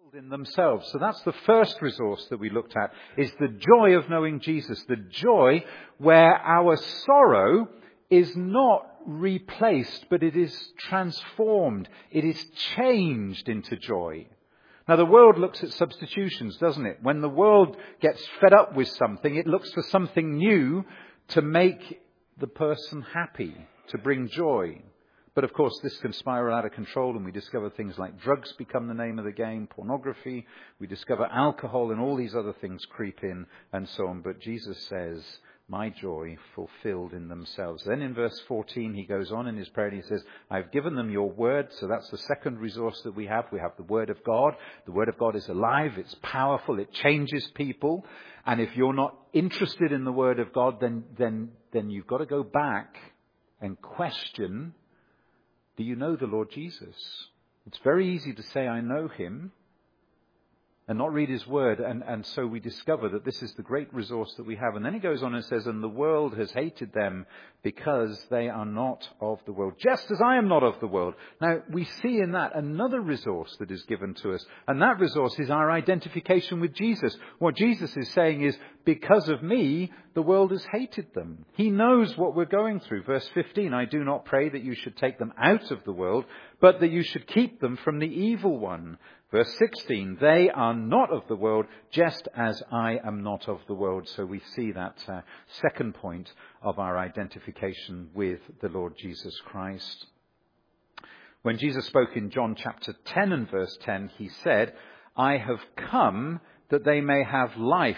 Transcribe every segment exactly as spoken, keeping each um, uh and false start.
in themselves. So that's the first resource that we looked at, is the joy of knowing Jesus. The joy where our sorrow is not replaced, but it is transformed. It is changed into joy. Now, the world looks at substitutions, doesn't it? When the world gets fed up with something, it looks for something new to make the person happy, to bring joy. But of course, this can spiral out of control, and we discover things like drugs become the name of the game, pornography, we discover alcohol, and all these other things creep in, and so on. But Jesus says, my joy fulfilled in themselves. Then in verse fourteen, he goes on in his prayer, and he says, I've given them your word. So that's the second resource that we have. We have the word of God. The word of God is alive. It's powerful. It changes people. And if you're not interested in the word of God, then, then, then you've got to go back and question, do you know the Lord Jesus? It's very easy to say, I know him, and not read his word. And, and so we discover that this is the great resource that we have. And then he goes on and says, and the world has hated them because they are not of the world, just as I am not of the world. Now, we see in that another resource that is given to us. And that resource is our identification with Jesus. What Jesus is saying is, because of me, the world has hated them. He knows what we're going through. Verse fifteen, I do not pray that you should take them out of the world, but that you should keep them from the evil one. Verse sixteen, they are not of the world, just as I am not of the world. So we see that uh, second point of our identification with the Lord Jesus Christ. When Jesus spoke in John chapter ten and verse ten, he said, I have come that they may have life,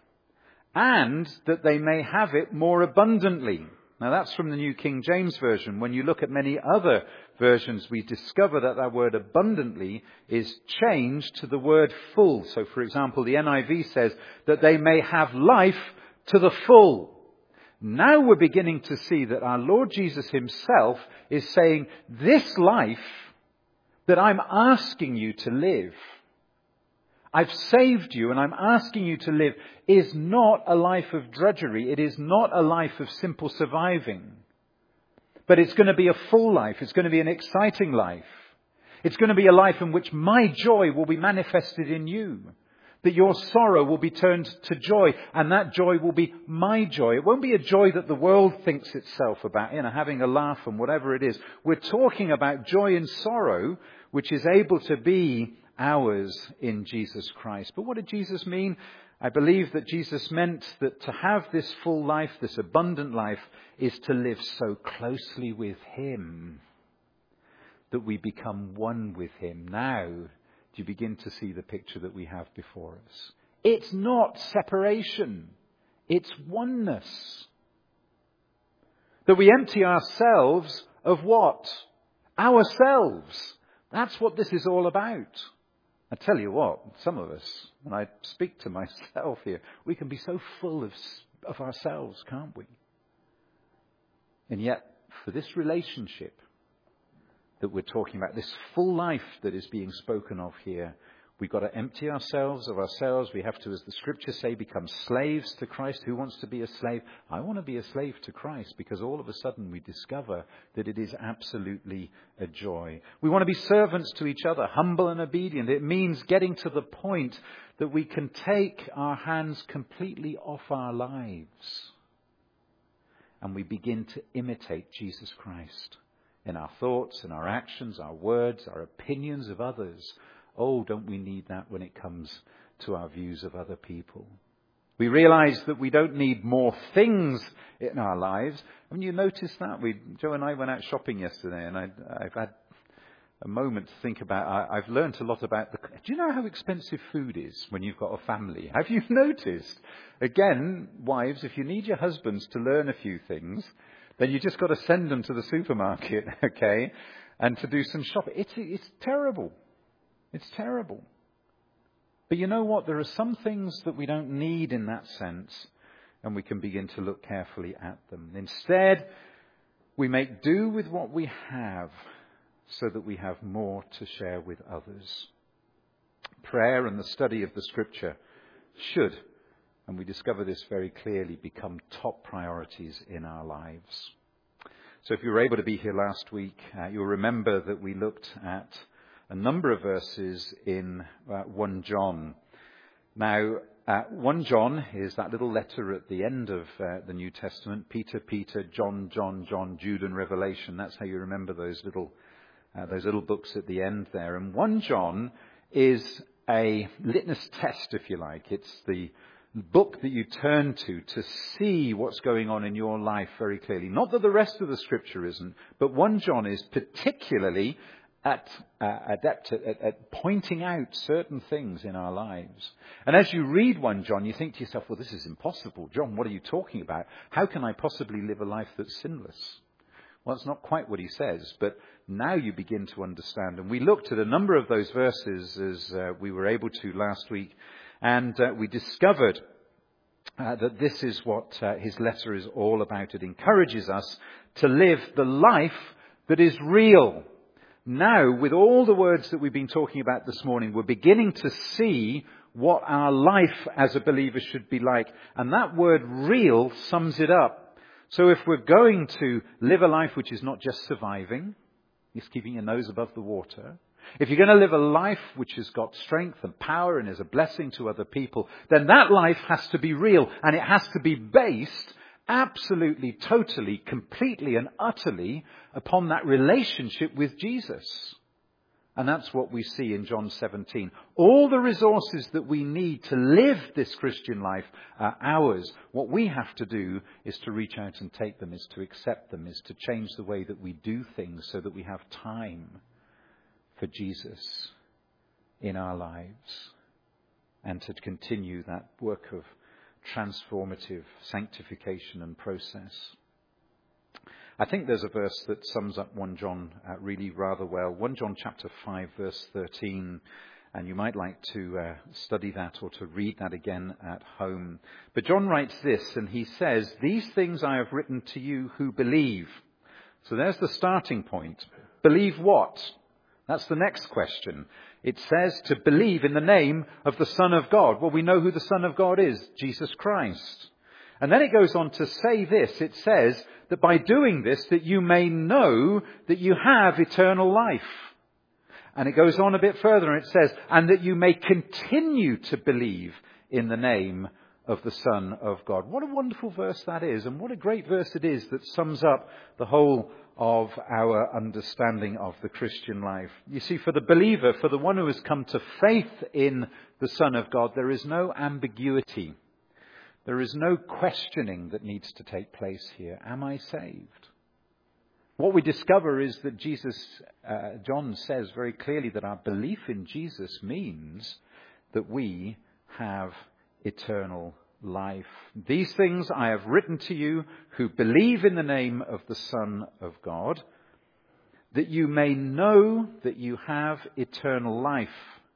and that they may have it more abundantly. Now that's from the New King James Version. When you look at many other versions, we discover that that word abundantly is changed to the word full. So for example, the N I V says that they may have life to the full. Now we're beginning to see that our Lord Jesus himself is saying, this life that I'm asking you to live, I've saved you and I'm asking you to live, is not a life of drudgery. It is not a life of simple surviving. But it's going to be a full life. It's going to be an exciting life. It's going to be a life in which my joy will be manifested in you. That your sorrow will be turned to joy. And that joy will be my joy. It won't be a joy that the world thinks itself about, you know, having a laugh and whatever it is. We're talking about joy and sorrow, which is able to be ours in Jesus Christ. But what did Jesus mean? I believe that Jesus meant that to have this full life, this abundant life, is to live so closely with him that we become one with him. Now, do you begin to see the picture that we have before us? It's not separation. It's oneness. That we empty ourselves of what? Ourselves. That's what this is all about. I tell you what, some of us, and I speak to myself here, we can be so full of, of ourselves, can't we? And yet, for this relationship that we're talking about, this full life that is being spoken of here, we've got to empty ourselves of ourselves. We have to, as the scriptures say, become slaves to Christ. Who wants to be a slave? I want to be a slave to Christ, because all of a sudden we discover that it is absolutely a joy. We want to be servants to each other, humble and obedient. It means getting to the point that we can take our hands completely off our lives and we begin to imitate Jesus Christ in our thoughts, in our actions, our words, our opinions of others. Oh, don't we need that when it comes to our views of other people? We realize that we don't need more things in our lives. Haven't you noticed that? We, Joe and I went out shopping yesterday, and I, I've had a moment to think about, I, I've learned a lot about the... Do you know how expensive food is when you've got a family? Have you noticed? Again, wives, if you need your husbands to learn a few things, then you just got to send them to the supermarket, okay, and to do some shopping. It's, it's terrible. It's terrible. But you know what? There are some things that we don't need in that sense, and we can begin to look carefully at them. Instead, we make do with what we have so that we have more to share with others. Prayer and the study of the scripture should, and we discover this very clearly, become top priorities in our lives. So if you were able to be here last week, uh, you'll remember that we looked at a number of verses in uh, First John. Now, uh, First John is that little letter at the end of uh, the New Testament. Peter, Peter, John, John, John, Jude and Revelation. That's how you remember those little uh, those little books at the end there. And First John is a litmus test, if you like. It's the book that you turn to to see what's going on in your life very clearly. Not that the rest of the Scripture isn't, but First John is particularly at, uh, adept at, at, at pointing out certain things in our lives. And as you read First John, you think to yourself, well, this is impossible. John, what are you talking about? How can I possibly live a life that's sinless? Well, it's not quite what he says, but now you begin to understand. And we looked at a number of those verses as uh, we were able to last week, and uh, we discovered uh, that this is what uh, his letter is all about. It encourages us to live the life that is real. Now, with all the words that we've been talking about this morning, we're beginning to see what our life as a believer should be like. And that word real sums it up. So if we're going to live a life which is not just surviving, it's keeping your nose above the water. If you're going to live a life which has got strength and power and is a blessing to other people, then that life has to be real. And it has to be based absolutely, totally, completely and utterly upon that relationship with Jesus. And that's what we see in John seventeen. All the resources that we need to live this Christian life are ours. What we have to do is to reach out and take them, is to accept them, is to change the way that we do things so that we have time for Jesus in our lives and to continue that work of transformative sanctification and process. I think there's a verse that sums up First John uh, really rather well. First John chapter five, verse thirteen. And you might like to uh, study that or to read that again at home. But John writes this, and he says, "These things I have written to you who believe." So there's the starting point. Believe what? That's the next question. It says to believe in the name of the Son of God. Well, we know who the Son of God is, Jesus Christ. And then it goes on to say this. It says that by doing this, that you may know that you have eternal life. And it goes on a bit further and it says, and that you may continue to believe in the name of the Son of God. What a wonderful verse that is. And what a great verse it is that sums up the whole of our understanding of the Christian life. You see, for the believer, for the one who has come to faith in the Son of God, there is no ambiguity. There is no questioning that needs to take place here. Am I saved? What we discover is that Jesus, uh, John says very clearly that our belief in Jesus means that we have eternal life. These things I have written to you who believe in the name of the Son of God, that you may know that you have eternal life,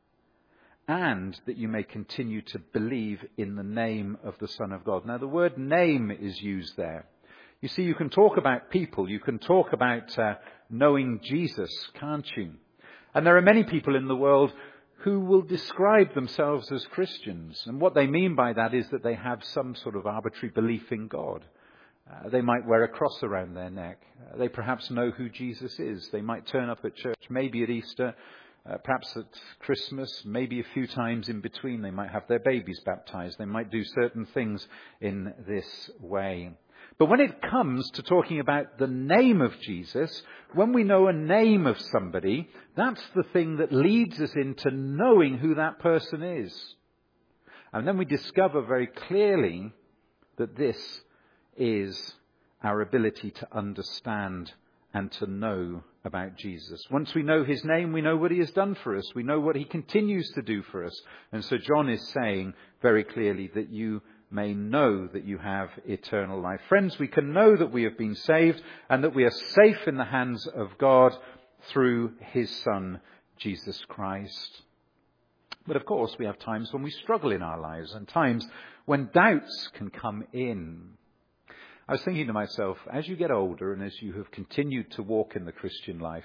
and that you may continue to believe in the name of the Son of God. Now, the word name is used there. You see, you can talk about people, you can talk about uh, knowing Jesus, can't you? And there are many people in the world who will describe themselves as Christians. And what they mean by that is that they have some sort of arbitrary belief in God. Uh, they might wear a cross around their neck. Uh, they perhaps know who Jesus is. They might turn up at church, maybe at Easter, uh, perhaps at Christmas, maybe a few times in between. They might have their babies baptized. They might do certain things in this way. But when it comes to talking about the name of Jesus, when we know a name of somebody, that's the thing that leads us into knowing who that person is. And then we discover very clearly that this is our ability to understand and to know about Jesus. Once we know his name, we know what he has done for us. We know what he continues to do for us. And so John is saying very clearly that you may know that you have eternal life. Friends, we can know that we have been saved and that we are safe in the hands of God through his Son, Jesus Christ. But of course, we have times when we struggle in our lives and times when doubts can come in. I was thinking to myself, as you get older and as you have continued to walk in the Christian life,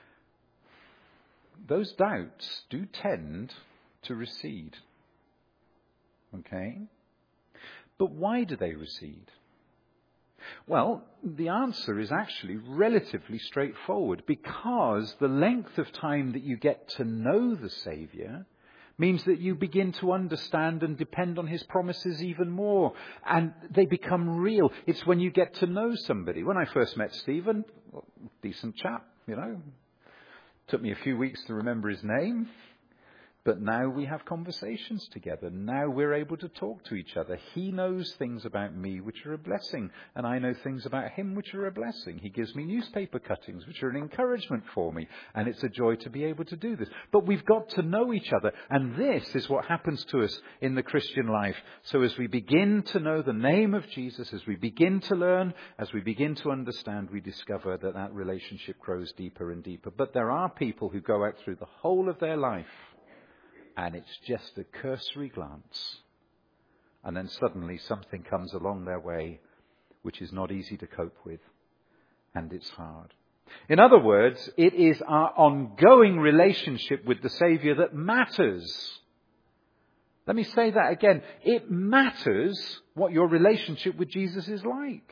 those doubts do tend to recede. Okay? But why do they recede? Well, the answer is actually relatively straightforward, because the length of time that you get to know the Saviour means that you begin to understand and depend on his promises even more, and they become real. It's when you get to know somebody. When I first met Stephen, well, decent chap, you know. Took me a few weeks to remember his name. But now we have conversations together. Now we're able to talk to each other. He knows things about me which are a blessing, and I know things about him which are a blessing. He gives me newspaper cuttings which are an encouragement for me, and it's a joy to be able to do this. But we've got to know each other, and this is what happens to us in the Christian life. So as we begin to know the name of Jesus, as we begin to learn, as we begin to understand, we discover that that relationship grows deeper and deeper. But there are people who go out through the whole of their life, and it's just a cursory glance. And then suddenly something comes along their way which is not easy to cope with. And it's hard. In other words, it is our ongoing relationship with the Saviour that matters. Let me say that again. It matters what your relationship with Jesus is like.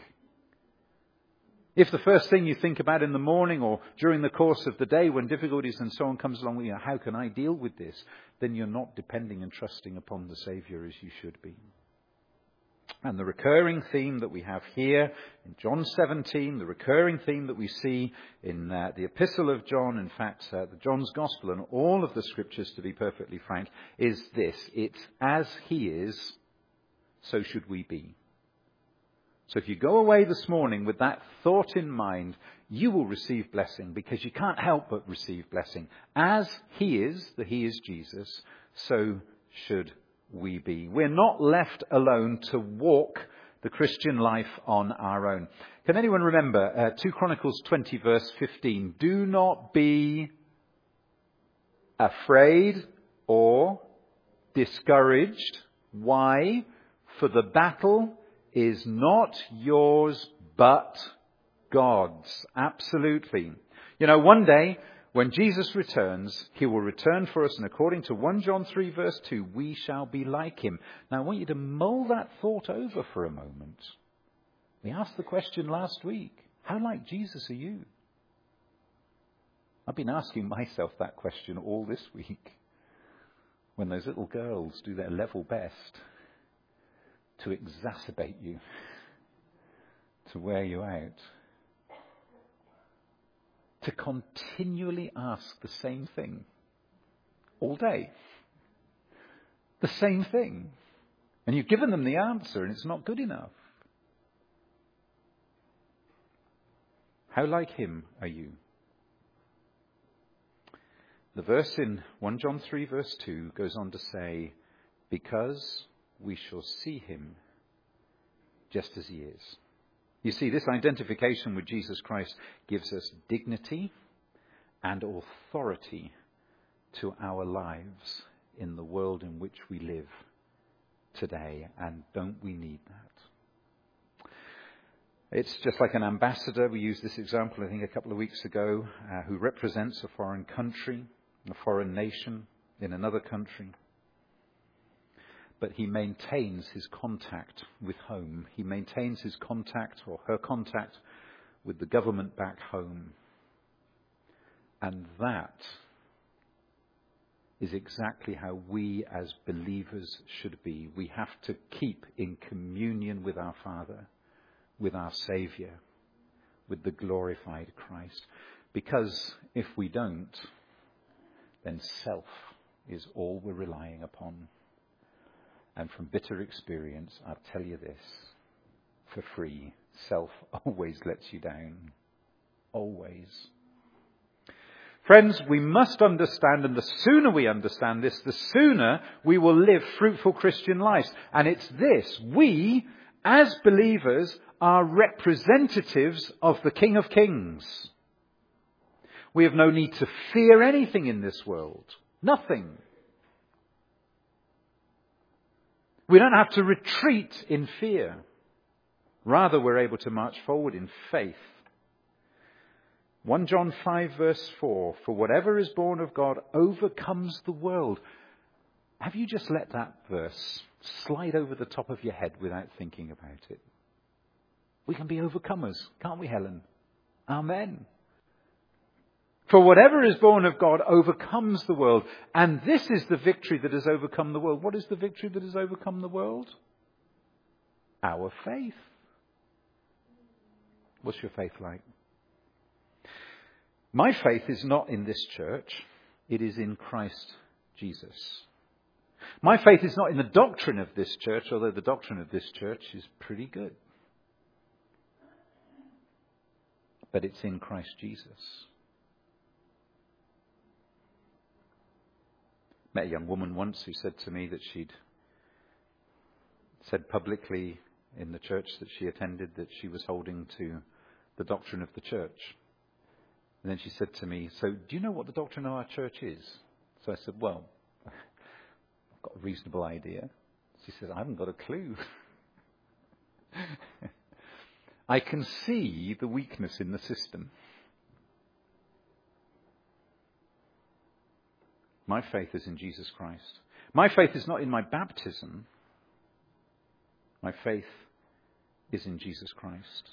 If the first thing you think about in the morning or during the course of the day when difficulties and so on comes along, you know, how can I deal with this? Then you're not depending and trusting upon the Saviour as you should be. And the recurring theme that we have here in John seventeen, the recurring theme that we see in uh, the Epistle of John, in fact, uh, the John's Gospel and all of the Scriptures, to be perfectly frank, is this. It's as he is, so should we be. So if you go away this morning with that thought in mind, you will receive blessing, because you can't help but receive blessing. As he is, that he is Jesus, so should we be. We're not left alone to walk the Christian life on our own. Can anyone remember uh, two Chronicles twenty verse fifteen? Do not be afraid or discouraged. Why? For the battle is not yours, but God's. Absolutely. You know, one day, when Jesus returns, he will return for us, and according to First John three verse two, we shall be like him. Now, I want you to mull that thought over for a moment. We asked the question last week, how like Jesus are you? I've been asking myself that question all this week, when those little girls do their level best to exacerbate you, to wear you out, to continually ask the same thing all day. The same thing. And you've given them the answer and it's not good enough. How like him are you? The verse in First John three verse two goes on to say, because we shall see him just as he is. You see, this identification with Jesus Christ gives us dignity and authority to our lives in the world in which we live today. And don't we need that? It's just like an ambassador. We used this example, I think, a couple of weeks ago, uh, who represents a foreign country, a foreign nation in another country. But he maintains his contact with home. He maintains his contact or her contact with the government back home. And that is exactly how we as believers should be. We have to keep in communion with our Father, with our Saviour, with the glorified Christ. Because if we don't, then self is all we're relying upon. And from bitter experience, I'll tell you this, for free, self always lets you down. Always. Friends, we must understand, and the sooner we understand this, the sooner we will live fruitful Christian lives. And it's this, we, as believers, are representatives of the King of Kings. We have no need to fear anything in this world. Nothing. We don't have to retreat in fear. Rather, we're able to march forward in faith. First John five verse four, for whatever is born of God overcomes the world. Have you just let that verse slide over the top of your head without thinking about it? We can be overcomers, can't we, Helen? Amen. For whatever is born of God overcomes the world. And this is the victory that has overcome the world. What is the victory that has overcome the world? Our faith. What's your faith like? My faith is not in this church. It is in Christ Jesus. My faith is not in the doctrine of this church, although the doctrine of this church is pretty good. But it's in Christ Jesus. Met a young woman once who said to me that she'd said publicly in the church that she attended that she was holding to the doctrine of the church. And then she said to me, so do you know what the doctrine of our church is? So I said, well, I've got a reasonable idea. She says, I haven't got a clue. I can see the weakness in the system. My faith is in Jesus Christ. My faith is not in my baptism. My faith is in Jesus Christ.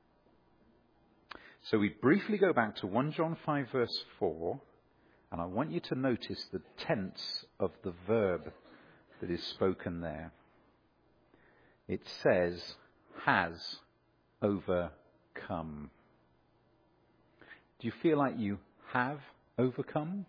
So we briefly go back to First John five verse four, and I want you to notice the tense of the verb that is spoken there. It says, has overcome. Do you feel like you have overcome?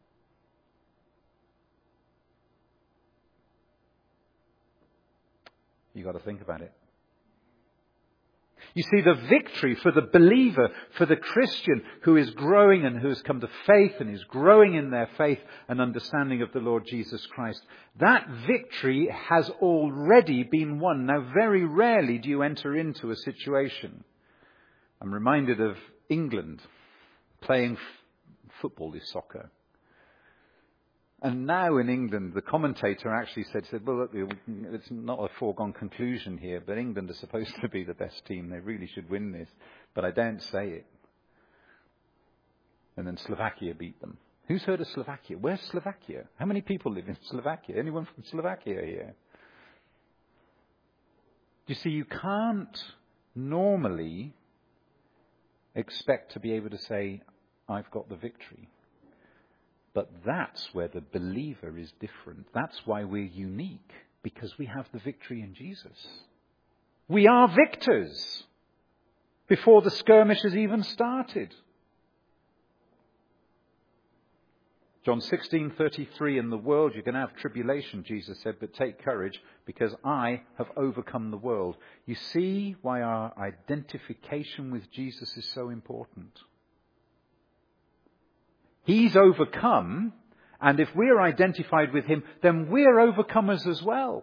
You've got to think about it. You see, the victory for the believer, for the Christian who is growing and who has come to faith and is growing in their faith and understanding of the Lord Jesus Christ, that victory has already been won. Now, very rarely do you enter into a situation. I'm reminded of England playing f- football is soccer. And now in England, the commentator actually said, said, well, look, it's not a foregone conclusion here, but England are supposed to be the best team. They really should win this. But I don't say it. And then Slovakia beat them. Who's heard of Slovakia? Where's Slovakia? How many people live in Slovakia? Anyone from Slovakia here? You see, you can't normally expect to be able to say, I've got the victory. But that's where the believer is different. That's why we're unique, because we have the victory in Jesus. We are victors before the skirmish has even started. John sixteen thirty-three, in the world you're going to have tribulation, Jesus said, but take courage because I have overcome the world. You see why our identification with Jesus is so important. He's overcome, and if we're identified with him, then we're overcomers as well.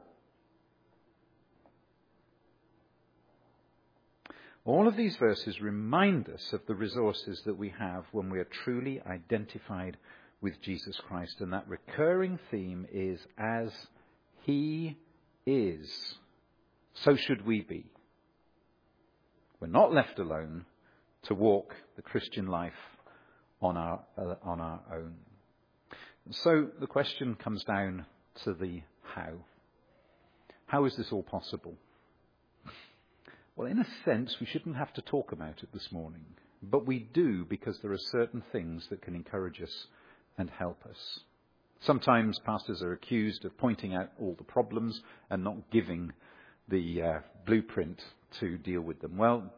All of these verses remind us of the resources that we have when we are truly identified with Jesus Christ. And that recurring theme is, as he is, so should we be. We're not left alone to walk the Christian life on our uh, on our own. So the question comes down to the how. How is this all possible? Well, in a sense, we shouldn't have to talk about it this morning. But we do, because there are certain things that can encourage us and help us. Sometimes pastors are accused of pointing out all the problems and not giving the uh, blueprint to deal with them. Well,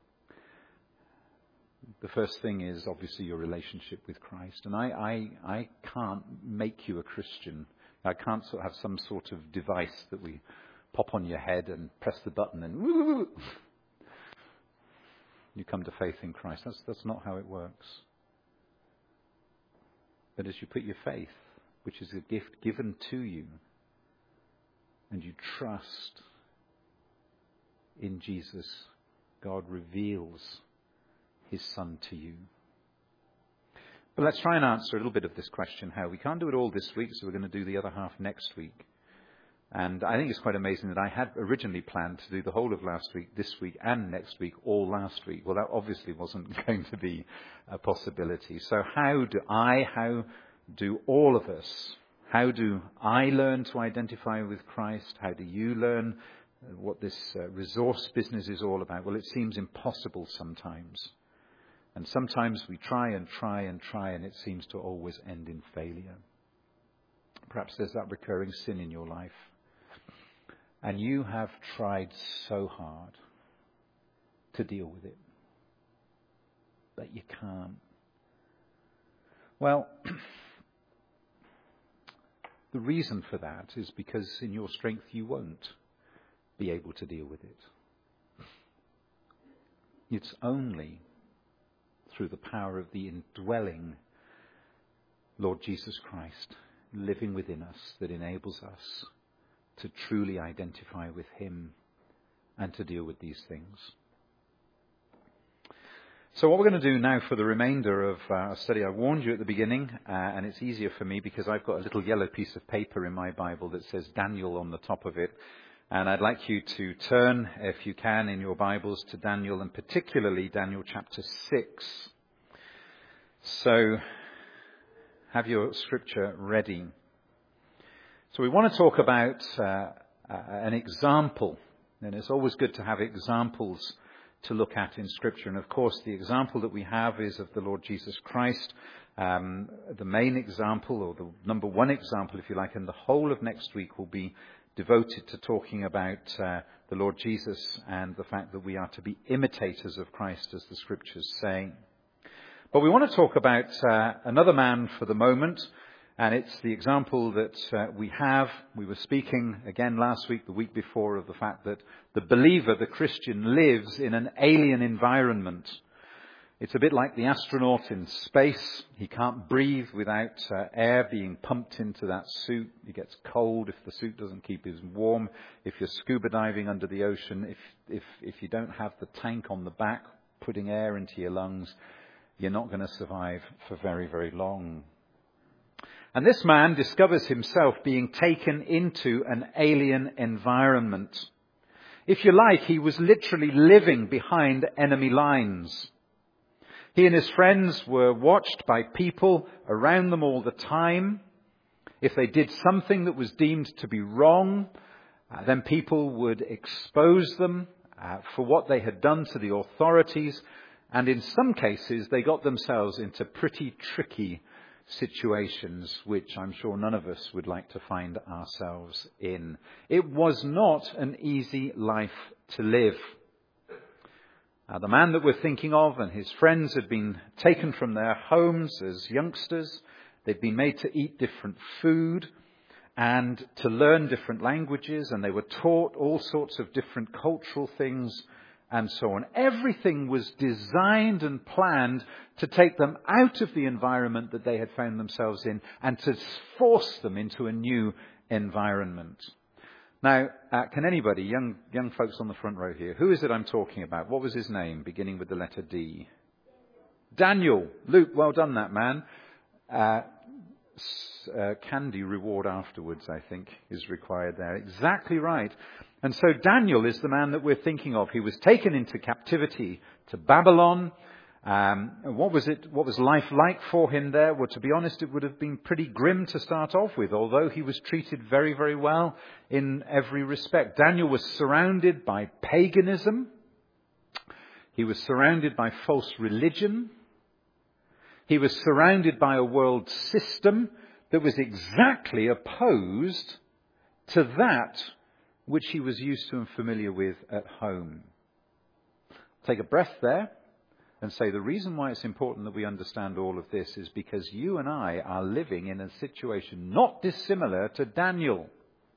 the first thing is obviously your relationship with Christ. And I, I, I can't make you a Christian. I can't sort of have some sort of device that we pop on your head and press the button and woo, you come to faith in Christ. That's, that's not how it works. But as you put your faith, which is a gift given to you, and you trust in Jesus, God reveals his Son to you. But let's try and answer a little bit of this question, how. We can't do it all this week, so we're going to do the other half next week. And I think it's quite amazing that I had originally planned to do the whole of last week, this week, and next week, all last week. Well, that obviously wasn't going to be a possibility. So how do I, how do all of us, how do I learn to identify with Christ? How do you learn what this uh, resource business is all about. Well, it seems impossible sometimes. And sometimes we try and try and try, and it seems to always end in failure. Perhaps there's that recurring sin in your life. And you have tried so hard to deal with it. But you can't. Well, the reason for that is because in your strength you won't be able to deal with it. It's only through the power of the indwelling Lord Jesus Christ living within us that enables us to truly identify with him and to deal with these things. So what we're going to do now for the remainder of our study, I warned you at the beginning, uh, and it's easier for me because I've got a little yellow piece of paper in my Bible that says Daniel on the top of it. And I'd like you to turn, if you can, in your Bibles to Daniel, and particularly Daniel chapter six. So have your scripture ready. So we want to talk about uh, an example, and it's always good to have examples to look at in Scripture. And of course, the example that we have is of the Lord Jesus Christ, um, the main example, or the number one example, if you like, and the whole of next week will be devoted to talking about uh, the Lord Jesus and the fact that we are to be imitators of Christ, as the Scriptures say. But we want to talk about uh, another man for the moment, and it's the example that uh, we have. We were speaking again last week, the week before, of the fact that the believer, the Christian, lives in an alien environment. It's a bit like the astronaut in space. He can't breathe without uh, air being pumped into that suit. He gets cold if the suit doesn't keep him warm. If you're scuba diving under the ocean, if if if you don't have the tank on the back putting air into your lungs, you're not going to survive for very, very long. And this man discovers himself being taken into an alien environment. If you like, he was literally living behind enemy lines. He and his friends were watched by people around them all the time. If they did something that was deemed to be wrong, uh, then people would expose them uh, for what they had done to the authorities. And in some cases, they got themselves into pretty tricky situations, which I'm sure none of us would like to find ourselves in. It was not an easy life to live. Uh, the man that we're thinking of and his friends had been taken from their homes as youngsters. They'd been made to eat different food and to learn different languages, and they were taught all sorts of different cultural things and so on. Everything was designed and planned to take them out of the environment that they had found themselves in and to force them into a new environment. Now, uh, can anybody, young young folks on the front row here, who is it I'm talking about? What was his name, beginning with the letter D? Daniel. Luke, well done, that man. Uh, uh, candy reward afterwards, I think, is required there. Exactly right. And so Daniel is the man that we're thinking of. He was taken into captivity to Babylon. Um, what was it? What was life like for him there? Well, to be honest, it would have been pretty grim to start off with, although he was treated very, very well in every respect. Daniel was surrounded by paganism. He was surrounded by false religion. He was surrounded by a world system that was exactly opposed to that which he was used to and familiar with at home. Take a breath there and say the reason why it's important that we understand all of this is because you and I are living in a situation not dissimilar to Daniel.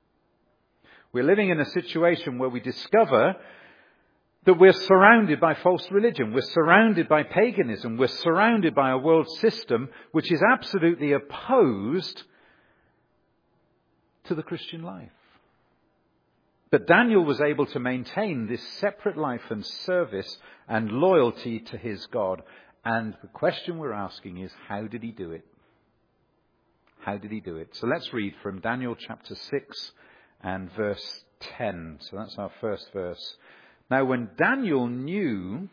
We're living in a situation where we discover that we're surrounded by false religion. We're surrounded by paganism. We're surrounded by a world system which is absolutely opposed to the Christian life. But Daniel was able to maintain this separate life and service and loyalty to his God. And the question we're asking is, how did he do it? How did he do it? So let's read from Daniel chapter six and verse ten. So that's our first verse. Now, when Daniel knew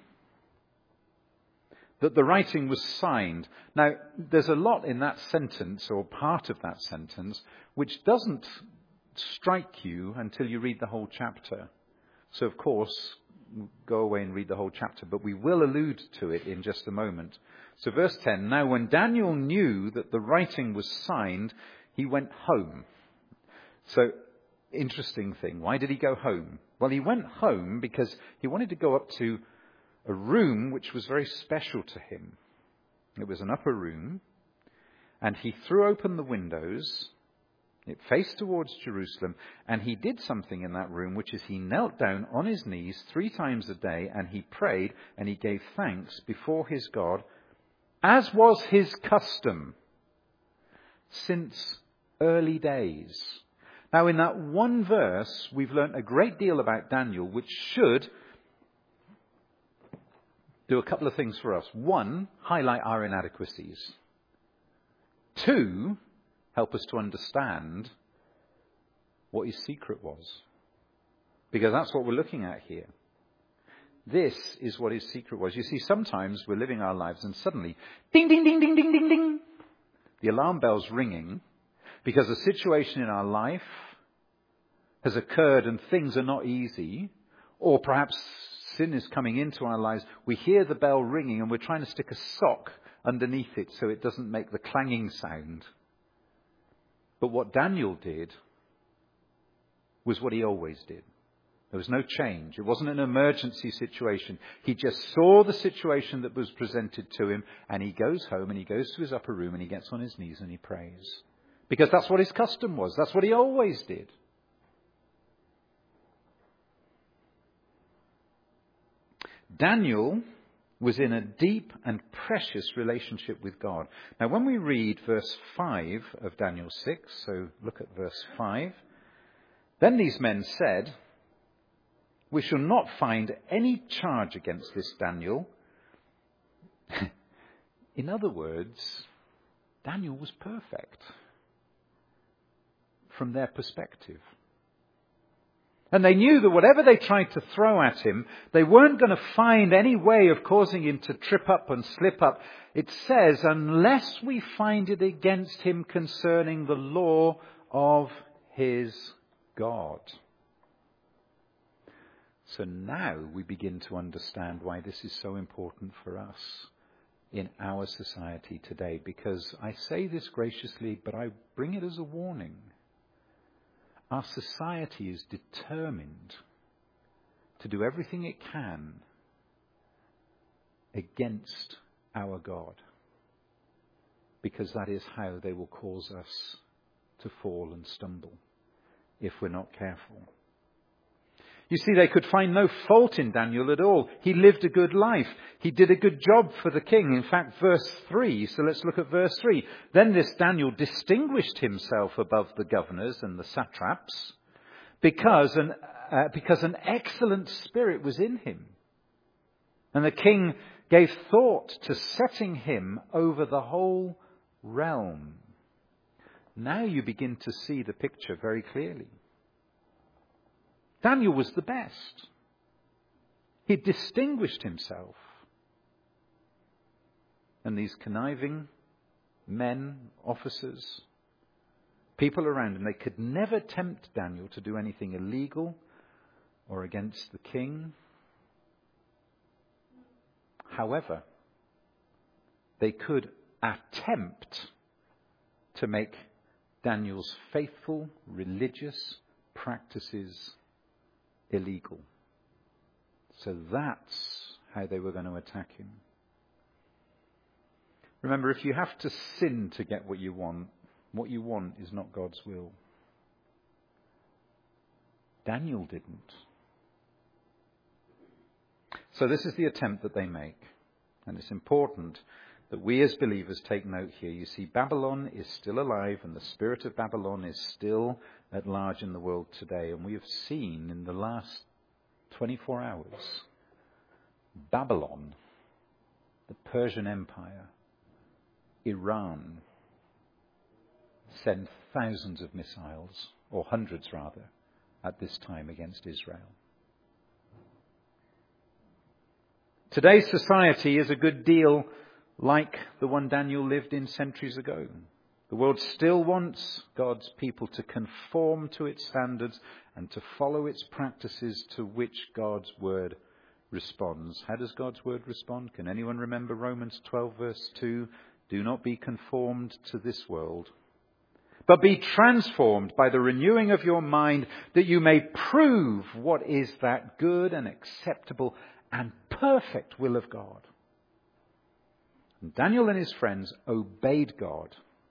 that the writing was signed. Now, there's a lot in that sentence, or part of that sentence, which doesn't strike you until you read the whole chapter. So, of course, go away and read the whole chapter, but we will allude to it in just a moment. So verse ten, now when Daniel knew that the writing was signed, he went home. So, interesting thing. Why did he go home? Well, he went home because he wanted to go up to a room which was very special to him. It was an upper room, and he threw open the windows. It faced towards Jerusalem, and he did something in that room, which is he knelt down on his knees three times a day, and he prayed, and he gave thanks before his God, as was his custom since early days. Now, in that one verse, we've learnt a great deal about Daniel, which should do a couple of things for us. One, highlight our inadequacies. Two, help us to understand what his secret was. Because that's what we're looking at here. This is what his secret was. You see, sometimes we're living our lives and suddenly, ding, ding, ding, ding, ding, ding, ding, the alarm bell's ringing because a situation in our life has occurred and things are not easy, or perhaps sin is coming into our lives. We hear the bell ringing and we're trying to stick a sock underneath it so it doesn't make the clanging sound. But what Daniel did was what he always did. There was no change. It wasn't an emergency situation. He just saw the situation that was presented to him, and he goes home and he goes to his upper room and he gets on his knees and he prays. Because that's what his custom was. That's what he always did. Daniel was in a deep and precious relationship with God. Now, when we read verse five of Daniel six, so look at verse five. Then these men said, we shall not find any charge against this Daniel. In other words, Daniel was perfect from their perspective. And they knew that whatever they tried to throw at him, they weren't going to find any way of causing him to trip up and slip up. It says, unless we find it against him concerning the law of his God. So now we begin to understand why this is so important for us in our society today. Because I say this graciously, but I bring it as a warning. Our society is determined to do everything it can against our God, because that is how they will cause us to fall and stumble if we're not careful. You see, they could find no fault in Daniel at all. He lived a good life. He did a good job for the king. In fact, verse three, so let's look at verse three. Then this Daniel distinguished himself above the governors and the satraps because an, uh, because an excellent spirit was in him. And the king gave thought to setting him over the whole realm. Now you begin to see the picture very clearly. Daniel was the best. He distinguished himself. And these conniving men, officers, people around him, they could never tempt Daniel to do anything illegal or against the king. However, they could attempt to make Daniel's faithful religious practices illegal. So that's how they were going to attack him. Remember, if you have to sin to get what you want, what you want is not God's will. Daniel didn't. So this is the attempt that they make. And it's important that we as believers take note here. You see, Babylon is still alive, and the spirit of Babylon is still at large in the world today. And we have seen in the last twenty-four hours, Babylon, the Persian Empire, Iran, send thousands of missiles, or hundreds rather, at this time against Israel. Today's society is a good deal like the one Daniel lived in centuries ago. The world still wants God's people to conform to its standards and to follow its practices, to which God's word responds. How does God's word respond? Can anyone remember Romans twelve verse two? Do not be conformed to this world, but be transformed by the renewing of your mind, that you may prove what is that good and acceptable and perfect will of God. And Daniel and his friends obeyed God.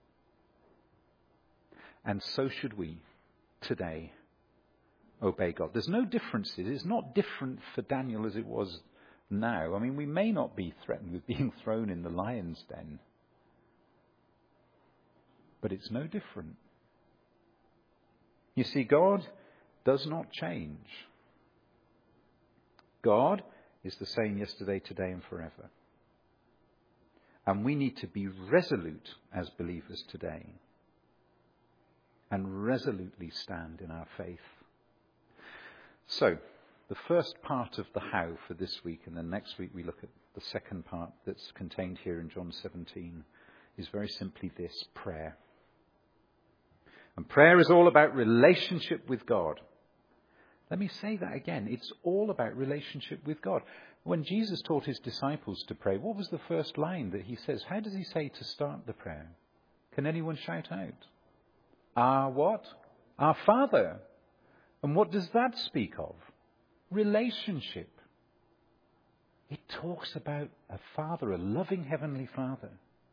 And so should we today obey God. There's no difference. It is not different for Daniel as it was now. I mean, we may not be threatened with being thrown in the lion's den, but it's no different. You see, God does not change. God is the same yesterday, today, and forever. And we need to be resolute as believers today, and resolutely stand in our faith. So, the first part of the how for this week, and then next week we look at the second part that's contained here in John seventeen, is very simply this: prayer. And prayer is all about relationship with God. Let me say that again. It's all about relationship with God. When Jesus taught his disciples to pray, what was the first line that he says? How does he say to start the prayer? Can anyone shout out? Our what? Our Father. And what does that speak of? Relationship. It talks about a Father, a loving Heavenly Father.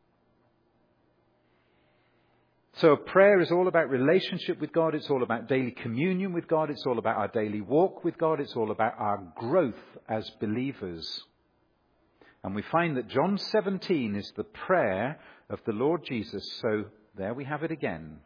So prayer is all about relationship with God. It's all about daily communion with God. It's all about our daily walk with God. It's all about our growth as believers. And we find that John seventeen is the prayer of the Lord Jesus. So there we have it again.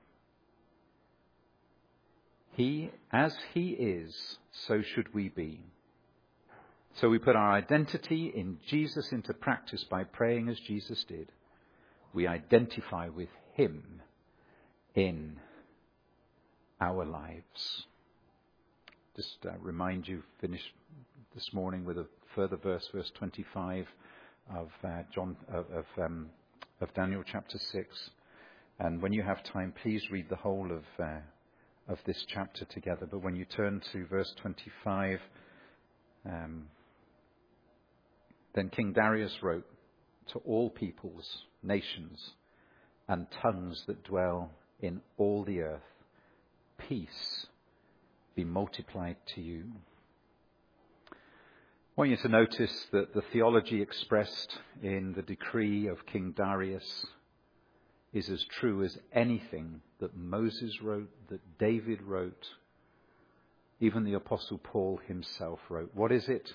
He, as he is, so should we be. So we put our identity in Jesus into practice by praying as Jesus did. We identify with him in our lives. Just uh, remind you, finish this morning with a further verse, verse twenty-five of uh, John of of, um, of Daniel chapter six. And when you have time, please read the whole of uh, of this chapter together. But when you turn to verse twenty-five, um, then King Darius wrote to all peoples, nations, and tongues that dwell in all the earth, peace be multiplied to you. I want you to notice that the theology expressed in the decree of King Darius is as true as anything that Moses wrote, that David wrote, even the Apostle Paul himself wrote. What is it?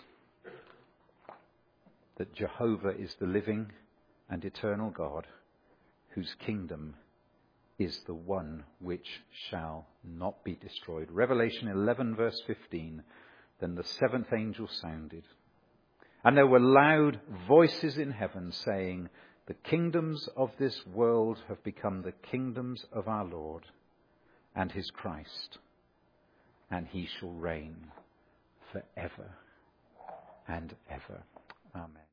That Jehovah is the living and eternal God, whose kingdom is the one which shall not be destroyed. Revelation eleven verse fifteen. Then the seventh angel sounded, and there were loud voices in heaven saying, the kingdoms of this world have become the kingdoms of our Lord and his Christ, and he shall reign forever and ever. Amen.